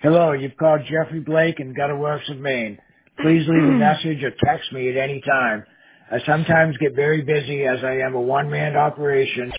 Hello, you've called Jeffrey Blake and Gutter Works of Maine. Please leave a message or text me at any time. I sometimes get very busy as I am a one-man operation.